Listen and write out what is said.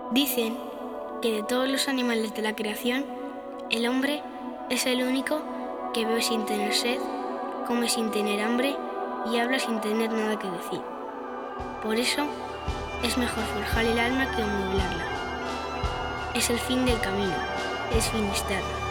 Dicen que de todos los animales de la creación, el hombre es el único que bebe sin tener sed, come sin tener hambre y habla sin tener nada que decir. Por eso es mejor forjar el alma que amueblarla. Es el fin del camino, es Finisterre.